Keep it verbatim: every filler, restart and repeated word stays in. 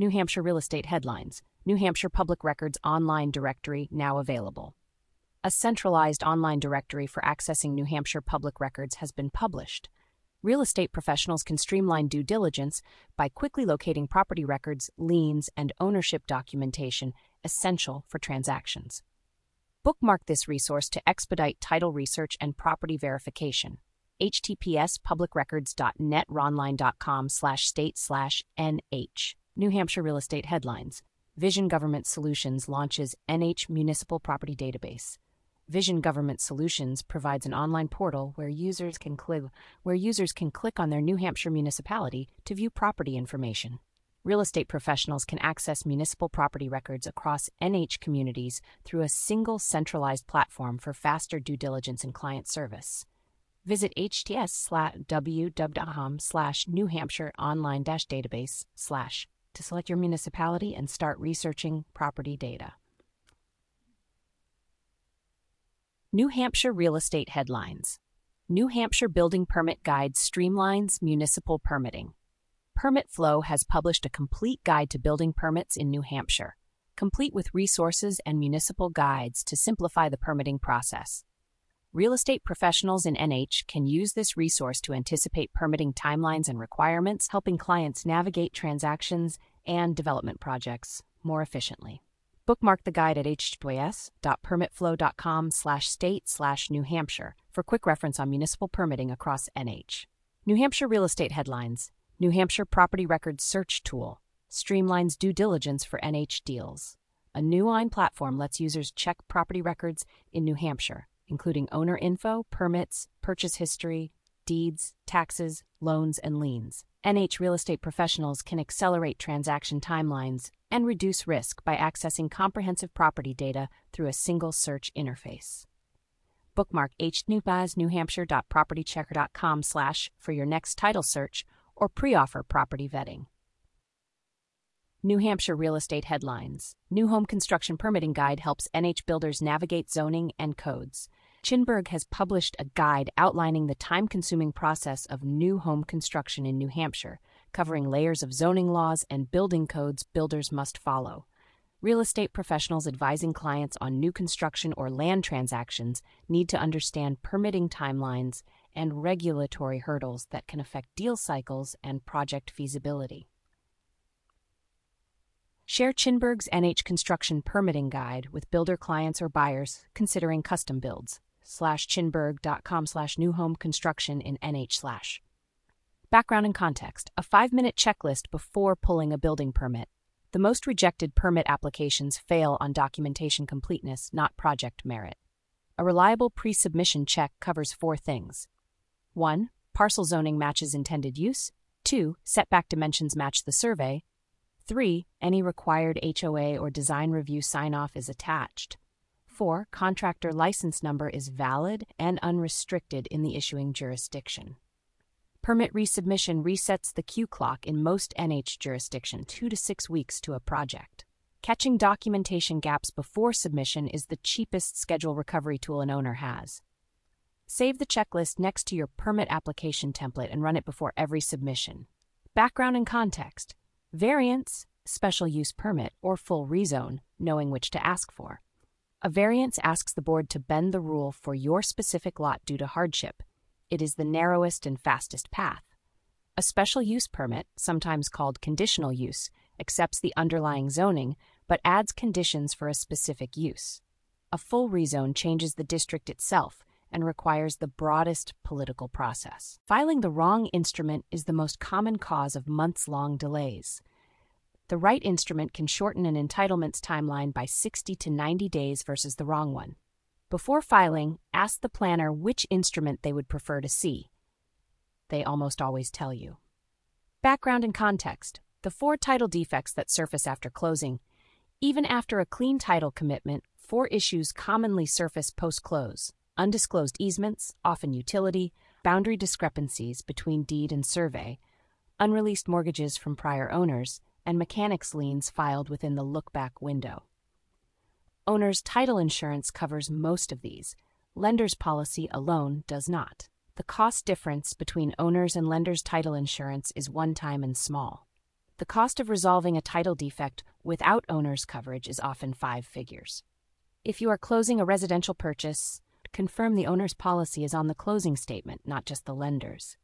New Hampshire real estate headlines. New Hampshire Public Records Online Directory now available. A centralized online directory for accessing New Hampshire public records has been published. Real estate professionals can streamline due diligence by quickly locating property records, liens, and ownership documentation essential for transactions. Bookmark this resource to expedite title research and property verification. H T T P S public records dot net ronline dot com slash state slash N H. New Hampshire real estate headlines. Vision Government Solutions launches N H Municipal Property Database. Vision Government Solutions provides an online portal where users can click where users can click on their New Hampshire municipality to view property information. Real estate professionals can access municipal property records across N H communities through a single centralized platform for faster due diligence and client service. Visit hts slash www.com slash New Hampshire online dash database slash to select your municipality and start researching property data. New Hampshire real estate headlines. New Hampshire Building Permit Guide streamlines municipal permitting. Permit Flow has published a complete guide to building permits in New Hampshire, complete with resources and municipal guides to simplify the permitting process. Real estate professionals in N H can use this resource to anticipate permitting timelines and requirements, helping clients navigate transactions and development projects more efficiently. Bookmark the guide at h t t p s dot permit flow dot com slash state slash New Hampshire for quick reference on municipal permitting across N H. New Hampshire real estate headlines. New Hampshire Property Records Search Tool streamlines due diligence for N H deals. A new online platform lets users check property records in New Hampshire, including owner info, permits, purchase history, deeds, taxes, loans, and liens. N H real estate professionals can accelerate transaction timelines and reduce risk by accessing comprehensive property data through a single search interface. Bookmark h t t p s new hampshire dot property checker dot com slash for your next title search or pre-offer property vetting. New Hampshire real estate headlines. New Home Construction Permitting Guide helps N H builders navigate zoning and codes. Chinburg has published a guide outlining the time-consuming process of new home construction in New Hampshire, covering layers of zoning laws and building codes builders must follow. Real estate professionals advising clients on new construction or land transactions need to understand permitting timelines and regulatory hurdles that can affect deal cycles and project feasibility. Share Chinburg's N H Construction Permitting Guide with builder clients or buyers considering custom builds. Slash chinburg.com slash new home construction in NH slash. Background and context. A five-minute checklist before pulling a building permit. The most rejected permit applications fail on documentation completeness, not project merit. A reliable pre-submission check covers four things. one. Parcel zoning matches intended use. two. Setback dimensions match the survey. three. Any required H O A or design review sign-off is attached. four. Contractor license number is valid and unrestricted in the issuing jurisdiction. Permit resubmission resets the queue clock in most N H jurisdictions two to six weeks to a project. Catching documentation gaps before submission is the cheapest schedule recovery tool an owner has. Save the checklist next to your permit application template and run it before every submission. Background and context. Variance, special use permit, or full rezone, knowing which to ask for. A variance asks the board to bend the rule for your specific lot due to hardship. It is the narrowest and fastest path. A special use permit, sometimes called conditional use, accepts the underlying zoning but adds conditions for a specific use. A full rezone changes the district itself and requires the broadest political process. Filing the wrong instrument is the most common cause of months-long delays. The right instrument can shorten an entitlements timeline by sixty to ninety days versus the wrong one. Before filing, ask the planner which instrument they would prefer to see. They almost always tell you. Background and context. The four title defects that surface after closing. Even after a clean title commitment, four issues commonly surface post-close. Undisclosed easements, often utility, boundary discrepancies between deed and survey, unreleased mortgages from prior owners, and mechanics liens filed within the look-back window. Owner's title insurance covers most of these. Lender's policy alone does not. The cost difference between owner's and lender's title insurance is one-time and small. the cost of resolving a title defect without owner's coverage is often five figures. If you are closing a residential purchase, confirm the owner's policy is on the closing statement, not just the lender's.